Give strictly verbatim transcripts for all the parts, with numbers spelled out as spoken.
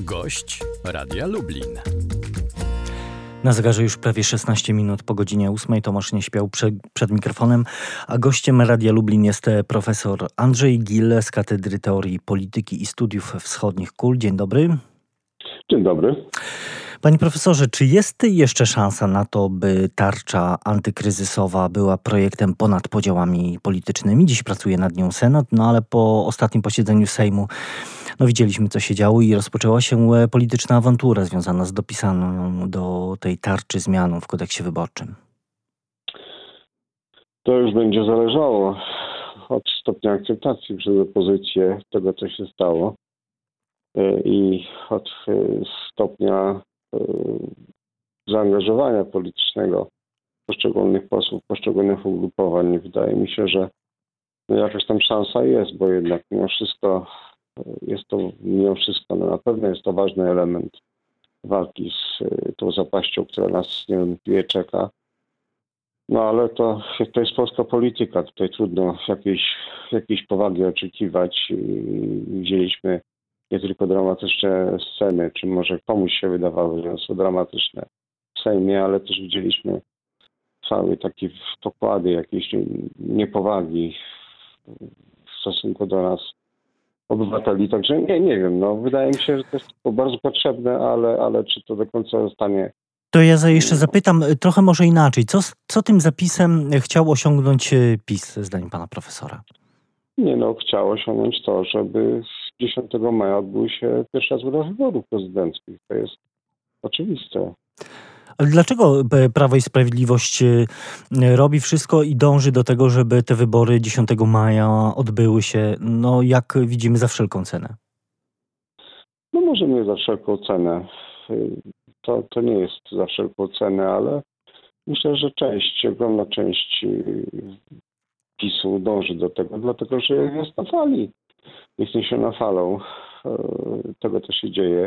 Gość Radia Lublin. Na zegarze już prawie szesnaście minut po godzinie ósmej. Tomasz nie śpiał przed, przed mikrofonem, a gościem Radia Lublin jest profesor Andrzej Gil z Katedry Teorii Polityki i Studiów Wschodnich K U L. Dzień dobry. Dzień dobry. Panie profesorze, czy jest jeszcze szansa na to, by tarcza antykryzysowa była projektem ponad podziałami politycznymi? Dziś pracuje nad nią Senat, no ale po ostatnim posiedzeniu Sejmu no widzieliśmy, co się działo i rozpoczęła się polityczna awantura związana z dopisaną do tej tarczy zmianą w kodeksie wyborczym. To już będzie zależało od stopnia akceptacji przez opozycję tego, co się stało i od stopnia zaangażowania politycznego poszczególnych posłów, poszczególnych ugrupowań. Wydaje mi się, że jakaś tam szansa jest, bo jednak mimo wszystko jest to, mimo wszystko, no na pewno jest to ważny element walki z tą zapaścią, która nas niewątpliwie czeka. No ale to, to jest polska polityka. Tutaj trudno jakiejś, jakiejś powagi oczekiwać. Widzieliśmy nie tylko dramatyczne sceny, czy może komuś się wydawało, że są dramatyczne w Sejmie, ale też widzieliśmy cały taki pokłady jakiejś niepowagi w stosunku do nas obywateli. Także nie, nie wiem, no wydaje mi się, że to jest bardzo potrzebne, ale, ale czy to do końca zostanie. To ja za jeszcze zapytam trochę może inaczej. Co, co tym zapisem chciał osiągnąć PiS, zdaniem pana profesora? Nie no, chciał osiągnąć to, żeby dziesiątego maja odbyły się pierwsze tury wyborów prezydenckich. To jest oczywiste. Ale dlaczego Prawo i Sprawiedliwość robi wszystko i dąży do tego, żeby te wybory dziesiątego maja odbyły się, no jak widzimy, za wszelką cenę? No może nie za wszelką cenę. To, to nie jest za wszelką cenę, ale myślę, że część, ogromna część PiS-u dąży do tego, dlatego że jest na fali. Jest niesiona falą tego, co się dzieje.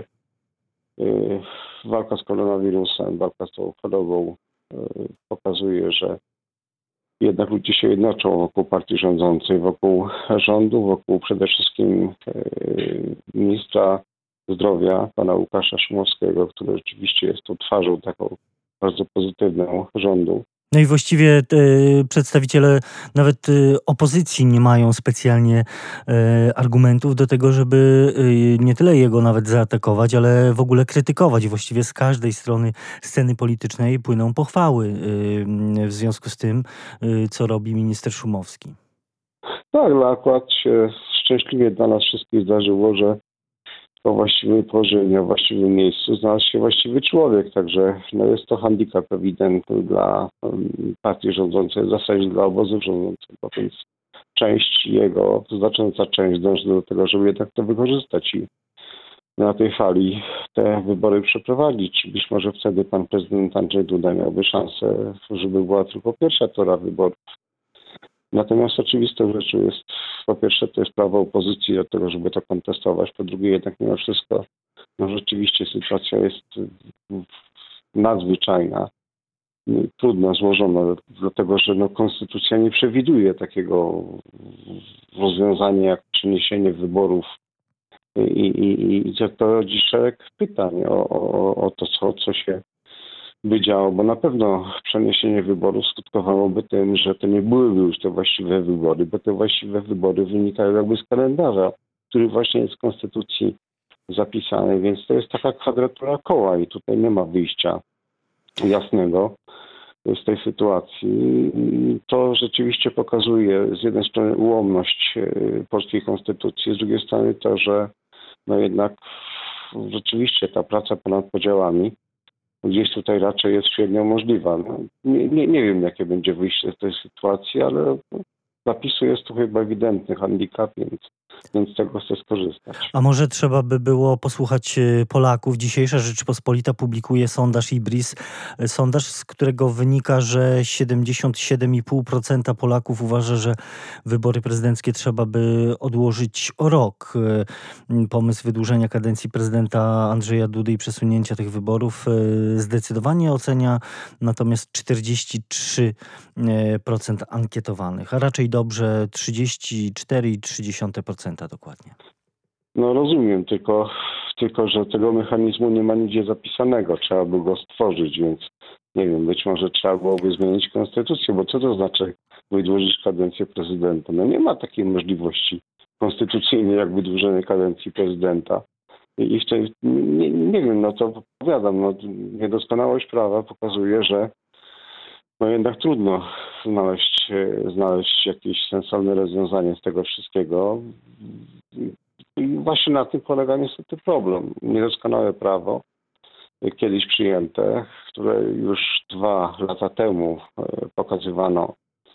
Walka z koronawirusem, walka z tą chorobą pokazuje, że jednak ludzie się jednoczą wokół partii rządzącej, wokół rządu, wokół przede wszystkim ministra zdrowia, pana Łukasza Szumowskiego, który rzeczywiście jest tą twarzą taką bardzo pozytywną rządu. No i właściwie y, przedstawiciele nawet y, opozycji nie mają specjalnie y, argumentów do tego, żeby y, nie tyle jego nawet zaatakować, ale w ogóle krytykować. Właściwie z każdej strony sceny politycznej płyną pochwały y, w związku z tym, y, co robi minister Szumowski. Tak, ale akurat się szczęśliwie dla nas wszystkich zdarzyło, że o właściwym położeniu, o właściwym miejscu znalazł się właściwy człowiek, także no jest to handicap ewidentny dla um, partii rządzącej, w zasadzie dla obozu rządzącego, więc część jego, znacząca część dąży do tego, żeby jednak to wykorzystać i na tej fali te wybory przeprowadzić. Być może wtedy pan prezydent Andrzej Duda miałby szansę, żeby była tylko pierwsza tura wyborów. Natomiast oczywistą rzeczą jest, po pierwsze, to jest prawo opozycji do tego, żeby to kontestować. Po drugie, jednak mimo wszystko, no rzeczywiście sytuacja jest nadzwyczajna, trudno złożona, dlatego że no, konstytucja nie przewiduje takiego rozwiązania jak przeniesienie wyborów i, i, i to rodzi szereg pytań o, o, o to, co, co się by działo, bo na pewno przeniesienie wyborów skutkowałoby tym, że to nie byłyby już te właściwe wybory, bo te właściwe wybory wynikają jakby z kalendarza, który właśnie jest w konstytucji zapisany, więc to jest taka kwadratura koła i tutaj nie ma wyjścia jasnego z tej sytuacji. To rzeczywiście pokazuje z jednej strony ułomność polskiej konstytucji, z drugiej strony to, że no jednak rzeczywiście ta praca ponad podziałami gdzieś tutaj raczej jest średnio możliwa. No, nie, nie, nie wiem, jakie będzie wyjście z tej sytuacji, ale zapisu jest tu chyba ewidentny handicap, więc, więc z tego chcę skorzystać. A może trzeba by było posłuchać Polaków? Dzisiejsza Rzeczpospolita publikuje sondaż IBRIS, sondaż, z którego wynika, że siedemdziesiąt siedem i pół procent Polaków uważa, że wybory prezydenckie trzeba by odłożyć o rok. Pomysł wydłużenia kadencji prezydenta Andrzeja Dudy i przesunięcia tych wyborów zdecydowanie ocenia natomiast czterdzieści trzy procent ankietowanych, a raczej dobrze trzydzieści cztery i trzy dziesiąte procent dokładnie. No rozumiem, tylko tylko że tego mechanizmu nie ma nigdzie zapisanego. Trzeba by go stworzyć, więc nie wiem, być może trzeba byłoby zmienić konstytucję, bo co to znaczy wydłużyć kadencję prezydenta? No nie ma takiej możliwości konstytucyjnej jak wydłużenie kadencji prezydenta. I i w tej, nie, nie wiem, no to powiadam, no, niedoskonałość prawa pokazuje, że no jednak trudno znaleźć, e, znaleźć jakieś sensowne rozwiązanie z tego wszystkiego. I właśnie na tym polega niestety problem. Niedoskonałe prawo, e, kiedyś przyjęte, które już dwa lata temu e, pokazywano,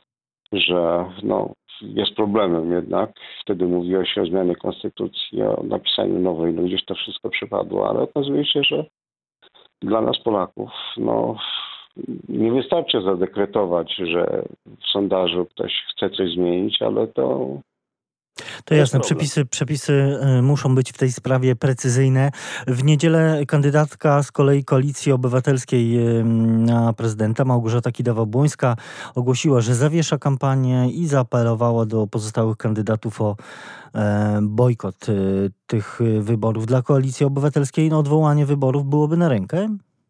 że no, jest problemem jednak. Wtedy mówiło się o zmianie konstytucji, o napisaniu nowej, no gdzieś to wszystko przypadło, ale okazuje się, że dla nas Polaków no, nie wystarczy zadekretować, że w sondażu ktoś chce coś zmienić, ale to To jest jasne, problem. przepisy, przepisy y, muszą być w tej sprawie precyzyjne. W niedzielę kandydatka z kolei Koalicji Obywatelskiej y, na prezydenta, Małgorzata Kidawa-Błońska, ogłosiła, że zawiesza kampanię i zaapelowała do pozostałych kandydatów o e, bojkot y, tych y, wyborów. Dla Koalicji Obywatelskiej no, odwołanie wyborów byłoby na rękę?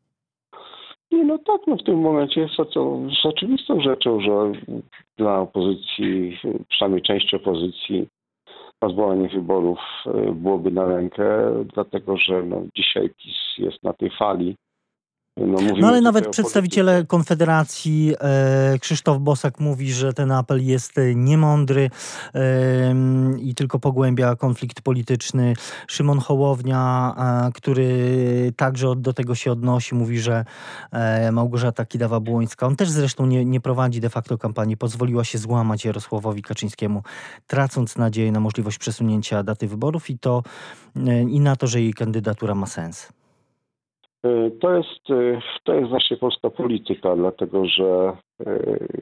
Nie, no tak, no w tym momencie jest to co, z oczywistą rzeczą, że dla opozycji, przynajmniej części opozycji, zwołanie wyborów e, byłoby na rękę, dlatego że no, dzisiaj PiS jest na tej fali. No, mówimy No ale tutaj nawet o przedstawiciele polityce. Konfederacji, e, Krzysztof Bosak mówi, że ten apel jest e, niemądry em, i tylko pogłębia konflikt polityczny. Szymon Hołownia, e, który także od- do tego się odnosi, mówi, że e, Małgorzata Kidawa-Błońska, on też zresztą nie, nie prowadzi de facto kampanii, pozwoliła się złamać Jarosławowi Kaczyńskiemu, tracąc nadzieję na możliwość przesunięcia daty wyborów i to e, i na to, że jej kandydatura ma sens. E, To jest, e, to jest właśnie polska polityka, dlatego że e,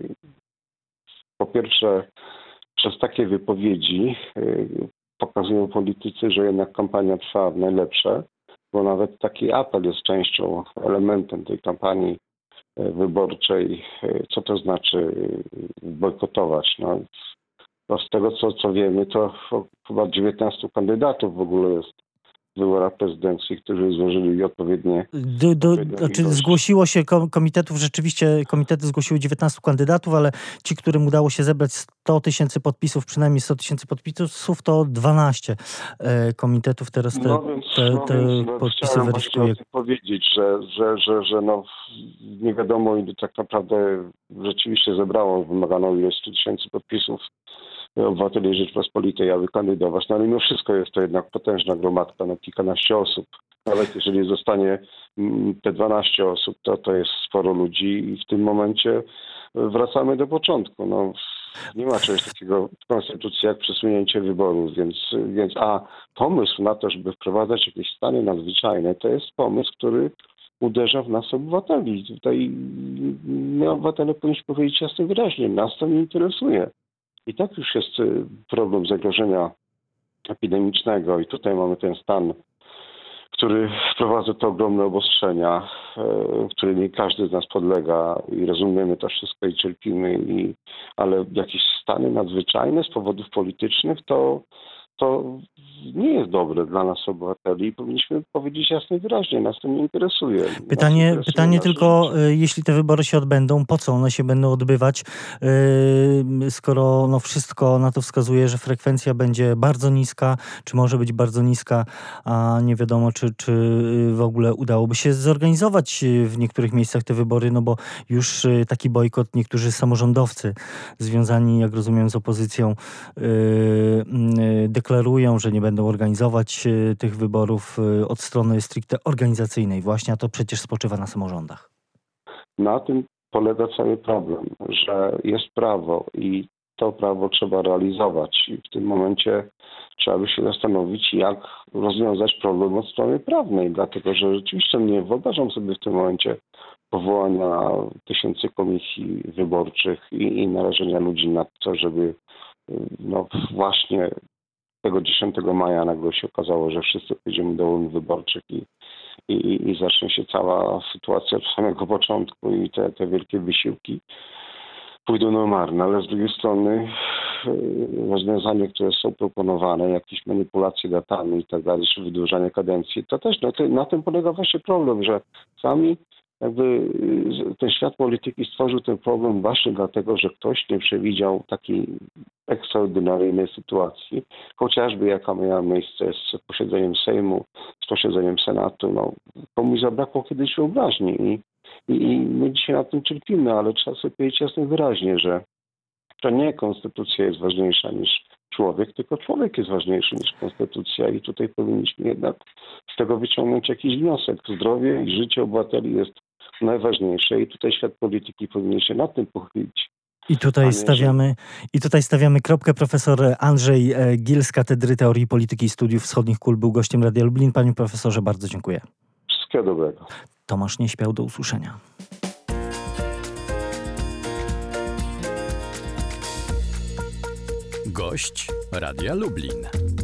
po pierwsze przez takie wypowiedzi e, pokazują politycy, że jednak kampania trwa w najlepsze, bo nawet taki apel jest częścią, elementem tej kampanii e, wyborczej. E, Co to znaczy e, bojkotować? No, no z tego co, co wiemy, to ch- chyba dziewiętnastu kandydatów w ogóle jest w wyborach prezydenckich, którzy złożyli odpowiednie, Do, do, odpowiednią znaczy ilość. zgłosiło się kom- komitetów, rzeczywiście komitety zgłosiły dziewiętnastu kandydatów, ale ci, którym udało się zebrać sto tysięcy podpisów, przynajmniej sto tysięcy podpisów, to dwanaście e, komitetów teraz te, No więc, te, no te więc no, podpisy chciałem właśnie weryfikuje. o tym powiedzieć, że, że, że, że no, nie wiadomo ile tak naprawdę rzeczywiście zebrało wymaganą ilość stu tysięcy podpisów obywateli Rzeczpospolitej, aby kandydować. No ale mimo wszystko jest to jednak potężna gromadka, no kilkanaście osób. Nawet jeżeli zostanie mm, te dwanaście osób, to to jest sporo ludzi i w tym momencie wracamy do początku. No, nie ma czegoś takiego w konstytucji jak przesunięcie wyborów, więc, więc a pomysł na to, żeby wprowadzać jakieś stany nadzwyczajne, to jest pomysł, który uderza w nas obywateli. Tutaj my obywatele powinniśmy powiedzieć jasno i wyraźnie, nas to nie interesuje. I tak już jest y, problem zagrożenia epidemicznego i tutaj mamy ten stan, który wprowadza te ogromne obostrzenia, e, którymi każdy z nas podlega i rozumiemy to wszystko i cierpimy, i, ale jakieś stany nadzwyczajne z powodów politycznych to, to nie jest dobre dla nas obywateli i powinniśmy powiedzieć jasno i wyraźnie, nas to nie interesuje. Nas Pytanie, interesuje pytanie nasze tylko, życie. y, jeśli te wybory się odbędą, po co one się będą odbywać, y, skoro no wszystko na to wskazuje, że frekwencja będzie bardzo niska, czy może być bardzo niska, a nie wiadomo, czy, czy y, w ogóle udałoby się zorganizować y, w niektórych miejscach te wybory, no bo już y, taki bojkot niektórzy samorządowcy związani, jak rozumiem, z opozycją y, y, deklarują, że nie będą organizować y, tych wyborów y, od strony stricte organizacyjnej właśnie, a to przecież spoczywa na samorządach. Na tym polega cały problem, że jest prawo i to prawo trzeba realizować i w tym momencie trzeba by się zastanowić, jak rozwiązać problem od strony prawnej, dlatego że rzeczywiście nie wyobrażam sobie w tym momencie powołania tysięcy komisji wyborczych i, i narażenia ludzi na to, żeby no właśnie tego dziesiątego maja nagle się okazało, że wszyscy pójdziemy do urn wyborczych i, i, i zacznie się cała sytuacja od samego początku i te, te wielkie wysiłki pójdą na marne, ale z drugiej strony y, rozwiązania, które są proponowane, jakieś manipulacje datami i tak dalej, czy wydłużanie kadencji, to też na, ty, na tym polega właśnie problem, że sami jakby y, ten świat polityki stworzył ten problem właśnie dlatego, że ktoś nie przewidział takiej ekstraordynaryjnej sytuacji, chociażby jaka miała miejsce z posiedzeniem Sejmu, z posiedzeniem Senatu. No, komuś zabrakło kiedyś wyobraźni i, i, i my dzisiaj na tym cierpimy, ale trzeba sobie powiedzieć jasno i wyraźnie, że to nie konstytucja jest ważniejsza niż człowiek, tylko człowiek jest ważniejszy niż konstytucja i tutaj powinniśmy jednak z tego wyciągnąć jakiś wniosek. Zdrowie i życie obywateli jest najważniejsze i tutaj świat polityki powinien się nad tym pochylić. I tutaj stawiamy, i tutaj stawiamy kropkę. Profesor Andrzej Gil z Katedry Teorii Polityki i Studiów Wschodnich K U L był gościem Radia Lublin. Panie profesorze, bardzo dziękuję. Wszystkiego dobrego. Tomasz Nieśpiał, do usłyszenia. Gość Radia Lublin.